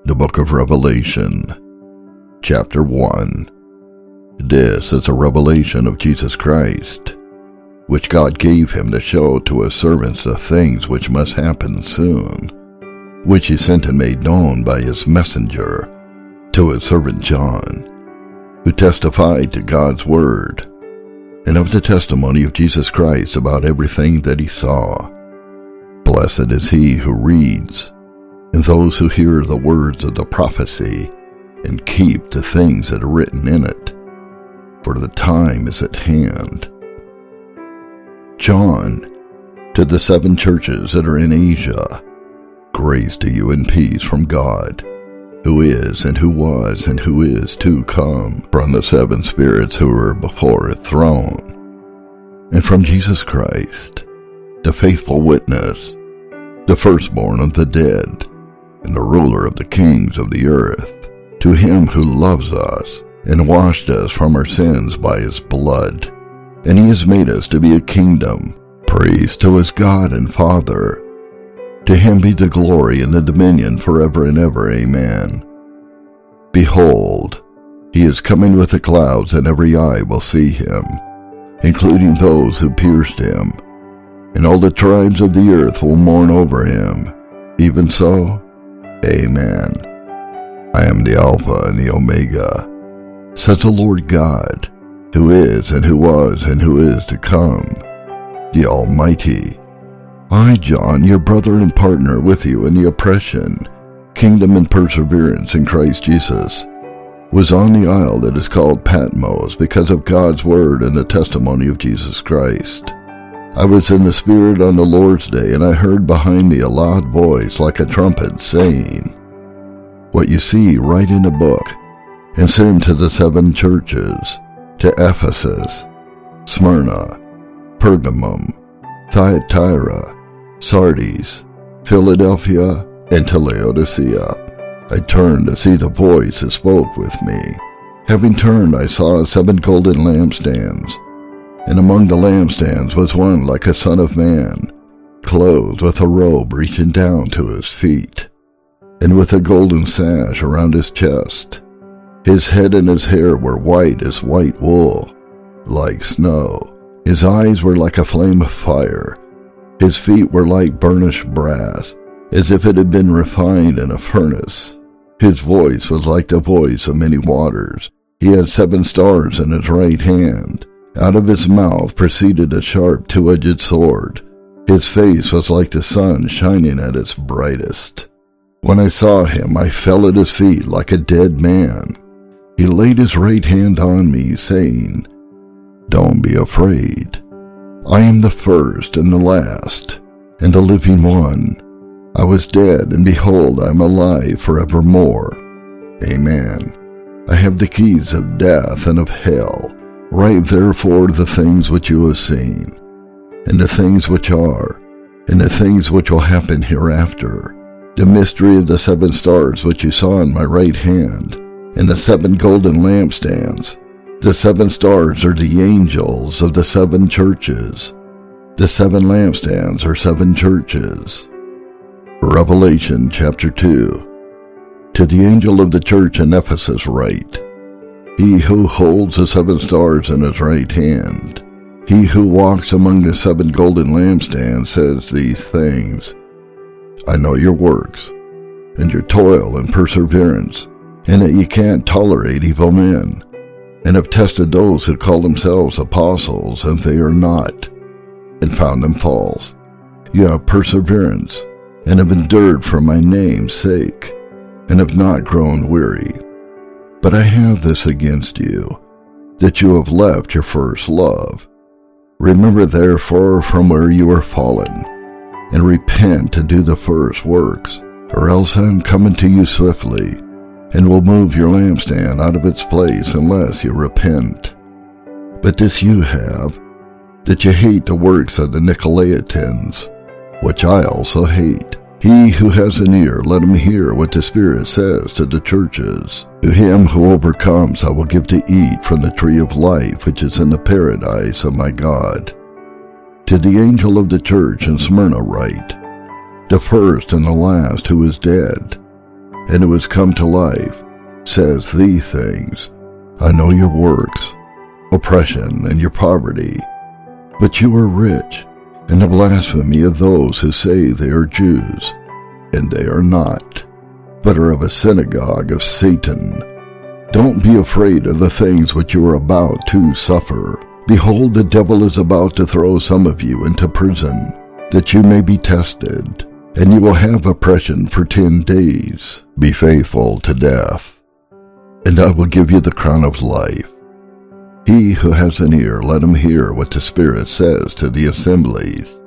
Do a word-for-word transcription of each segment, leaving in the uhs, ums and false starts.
The Book of Revelation, Chapter one. This is a revelation of Jesus Christ, which God gave him to show to his servants the things which must happen soon, which he sent and made known by his messenger to his servant John, who testified to God's word, and of the testimony of Jesus Christ about everything that he saw. Blessed is he who reads, and those who hear the words of the prophecy, and keep the things that are written in it, for the time is at hand. John, to the seven churches that are in Asia, grace to you and peace from God, who is, and who was, and who is to come, from the seven spirits who are before his throne, and from Jesus Christ, the faithful witness, the firstborn of the dead, and the ruler of the kings of the earth, to him who loves us, and washed us from our sins by his blood, and he has made us to be a kingdom, praise to his God and Father. To him be the glory and the dominion forever and ever. Amen. Behold, he is coming with the clouds, and every eye will see him, including those who pierced him, and all the tribes of the earth will mourn over him. Even so, Amen. I am the Alpha and the Omega, says the Lord God, who is, and who was, and who is to come, the Almighty. I, John, your brother and partner with you in the oppression, kingdom, and perseverance in Christ Jesus, was on the isle that is called Patmos because of God's word and the testimony of Jesus Christ. I was in the Spirit on the Lord's day, and I heard behind me a loud voice like a trumpet saying, "What you see, write in a book, and send to the seven churches, to Ephesus, Smyrna, Pergamum, Thyatira, Sardis, Philadelphia, and to Laodicea." I turned to see the voice that spoke with me. Having turned, I saw seven golden lampstands, and among the lampstands was one like a son of man, clothed with a robe reaching down to his feet, and with a golden sash around his chest. His head and his hair were white as white wool, like snow. His eyes were like a flame of fire. His feet were like burnished brass, as if it had been refined in a furnace. His voice was like the voice of many waters. He had seven stars in his right hand. Out of his mouth proceeded a sharp two-edged sword. His face was like the sun shining at its brightest. When I saw him, I fell at his feet like a dead man. He laid his right hand on me, saying, "Don't be afraid. I am the first and the last, and the living one. I was dead, and behold, I am alive forevermore. Amen. I have the keys of death and of hell. Write therefore the things which you have seen, and the things which are, and the things which will happen hereafter. The mystery of the seven stars which you saw in my right hand, and the seven golden lampstands. The seven stars are the angels of the seven churches. The seven lampstands are seven churches." Revelation chapter two. To the angel of the church in Ephesus write, "He who holds the seven stars in his right hand, he who walks among the seven golden lampstands says these things, I know your works, and your toil and perseverance, and that you can't tolerate evil men, and have tested those who call themselves apostles, and they are not, and found them false. You have perseverance, and have endured for my name's sake, and have not grown weary. But I have this against you, that you have left your first love. Remember therefore from where you are fallen, and repent to do the first works, or else I am coming to you swiftly, and will move your lampstand out of its place unless you repent. But this you have, that you hate the works of the Nicolaitans, which I also hate. He who has an ear, let him hear what the Spirit says to the churches. To him who overcomes I will give to eat from the tree of life which is in the paradise of my God. To the angel of the church in Smyrna write, the first and the last who is dead. and who has come to life, says these things. I know your works, oppression, and your poverty, but you are rich, and the blasphemy of those who say they are Jews, and they are not, but are of a synagogue of Satan. Don't be afraid of the things which you are about to suffer. Behold, the devil is about to throw some of you into prison, that you may be tested, and you will have oppression for ten days. Be faithful to death, and I will give you the crown of life. He who has an ear, let him hear what the Spirit says to the assemblies.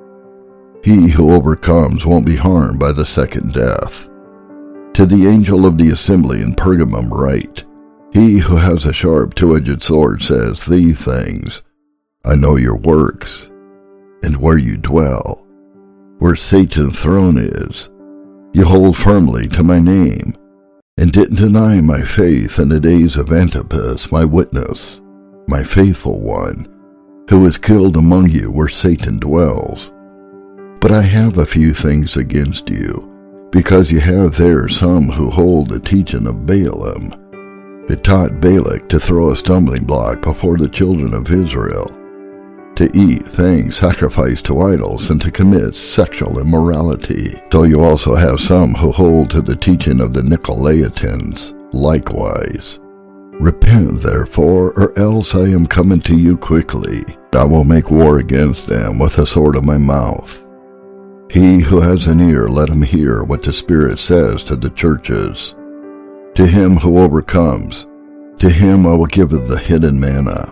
He who overcomes won't be harmed by the second death. To the angel of the assembly in Pergamum write, he who has a sharp two-edged sword says these things. I know your works, and where you dwell, where Satan's throne is. You hold firmly to my name, and didn't deny my faith in the days of Antipas, my witness, my faithful one, who was killed among you where Satan dwells. But I have a few things against you, because you have there some who hold the teaching of Balaam, who taught Balak to throw a stumbling block before the children of Israel, to eat things sacrificed to idols, and to commit sexual immorality. So you also have some who hold to the teaching of the Nicolaitans likewise. Repent, therefore, or else I am coming to you quickly. I will make war against them with the sword of my mouth. He who has an ear, let him hear what the Spirit says to the churches. To him who overcomes, to him I will give the hidden manna.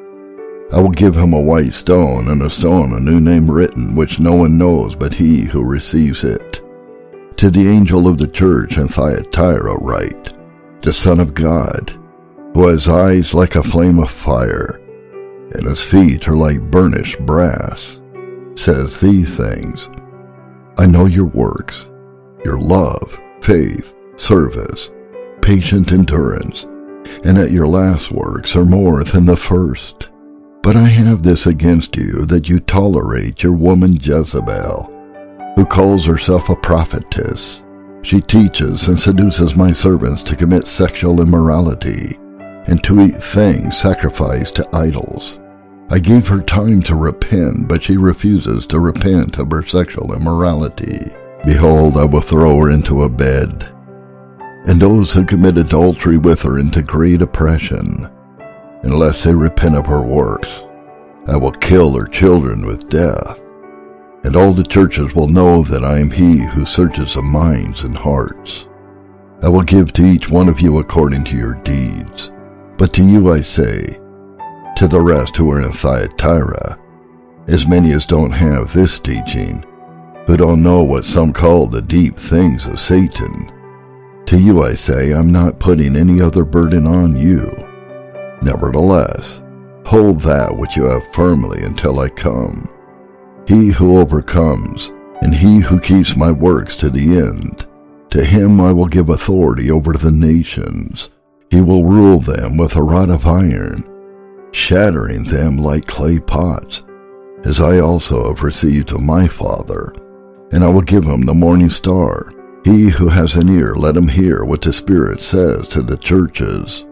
I will give him a white stone, and a stone a new name written, which no one knows but he who receives it. To the angel of the church in Thyatira write, the Son of God, who has eyes like a flame of fire, and his feet are like burnished brass, says these things. I know your works, your love, faith, service, patient endurance, and that your last works are more than the first. But I have this against you, that you tolerate your woman Jezebel, who calls herself a prophetess. She teaches and seduces my servants to commit sexual immorality, and to eat things sacrificed to idols. I gave her time to repent, but she refuses to repent of her sexual immorality. Behold, I will throw her into a bed, and those who commit adultery with her into great oppression. Unless they repent of her works, I will kill her children with death. And all the churches will know that I am he who searches the minds and hearts. I will give to each one of you according to your deeds. But to you I say, to the rest who are in Thyatira, as many as don't have this teaching, who don't know what some call the deep things of Satan, to you I say, I'm not putting any other burden on you. Nevertheless, hold that which you have firmly until I come. He who overcomes, and he who keeps my works to the end, to him I will give authority over the nations. He will rule them with a rod of iron, shattering them like clay pots, as I also have received of my Father. And I will give him the morning star. He who has an ear, let him hear what the Spirit says to the churches.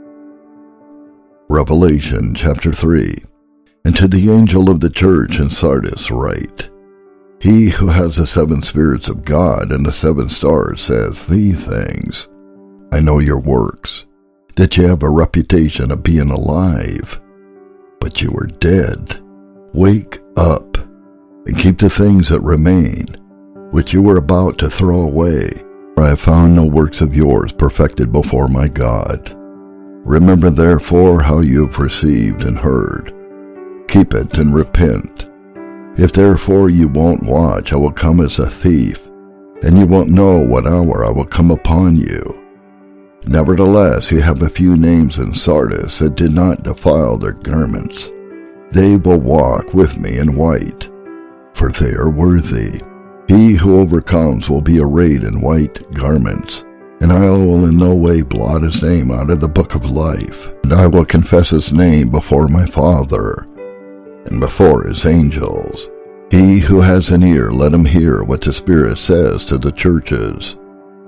Revelation chapter three. And to the angel of the church in Sardis write, he who has the seven spirits of God and the seven stars says these things. I know your works, that you have a reputation of being alive, but you are dead. Wake up, and keep the things that remain, which you were about to throw away. For I have found no works of yours perfected before my God. Remember therefore how you have received and heard. Keep it and repent. If therefore you won't watch, I will come as a thief, and you won't know what hour I will come upon you. Nevertheless, you have a few names in Sardis that did not defile their garments. They will walk with me in white, for they are worthy. He who overcomes will be arrayed in white garments, and I will in no way blot his name out of the book of life. And I will confess his name before my Father, and before his angels. He who has an ear, let him hear what the Spirit says to the churches.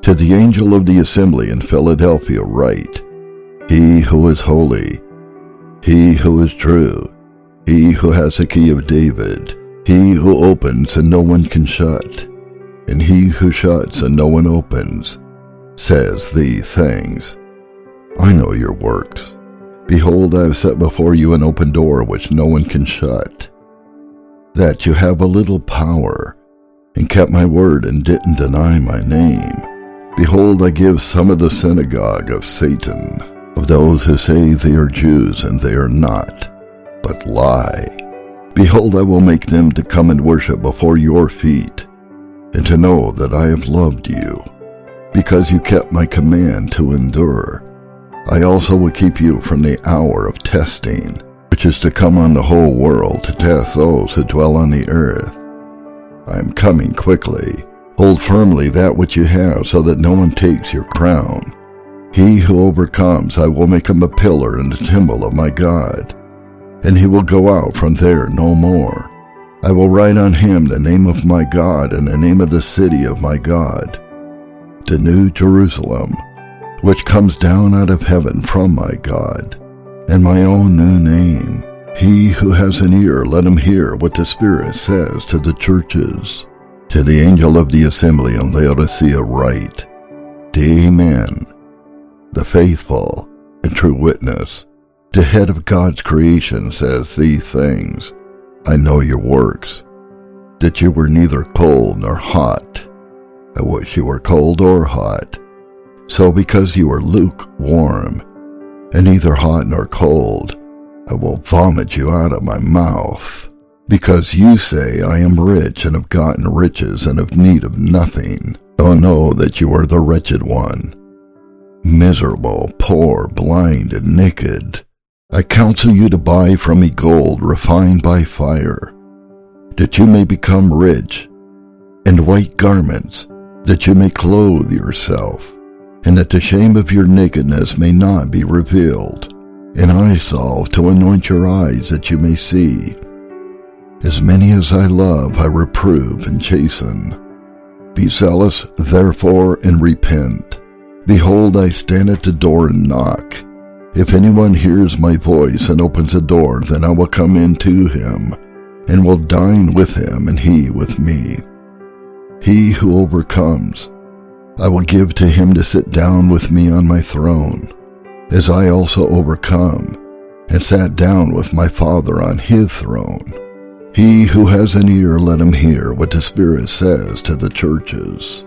To the angel of the assembly in Philadelphia write, He who is holy, He who is true, He who has the key of David, He who opens and no one can shut, and He who shuts and no one opens, says these things. I know your works. Behold, I have set before you an open door which no one can shut, that you have a little power, and kept my word and didn't deny my name. Behold, I give some of the synagogue of Satan, of those who say they are Jews and they are not, but lie. Behold, I will make them to come and worship before your feet, and to know that I have loved you, because you kept my command to endure. I also will keep you from the hour of testing, which is to come on the whole world to test those who dwell on the earth. I am coming quickly. Hold firmly that which you have, so that no one takes your crown. He who overcomes, I will make him a pillar in the temple of my God, and he will go out from there no more. I will write on him the name of my God and the name of the city of my God, the New Jerusalem, which comes down out of heaven from my God, and my own new name. He who has an ear, let him hear what the Spirit says to the churches. To the angel of the assembly in Laodicea write, the Amen, the faithful and true witness, the head of God's creation, says these things. I know your works, that you were neither cold nor hot. I wish you were cold or hot. So because you are lukewarm, and neither hot nor cold, I will vomit you out of my mouth. Because you say, I am rich and have gotten riches and have need of nothing, though I know that you are the wretched one, miserable, poor, blind, and naked. I counsel you to buy from me gold refined by fire, that you may become rich, and white garments, that you may clothe yourself, and that the shame of your nakedness may not be revealed, and eye salve to anoint your eyes that you may see. As many as I love I reprove and chasten. Be zealous therefore and repent. Behold, I stand at the door and knock. If anyone hears my voice and opens the door, then I will come in to him, and will dine with him and he with me. He who overcomes, I will give to him to sit down with me on my throne, as I also overcome, and sat down with my Father on his throne. He who has an ear, let him hear what the Spirit says to the churches.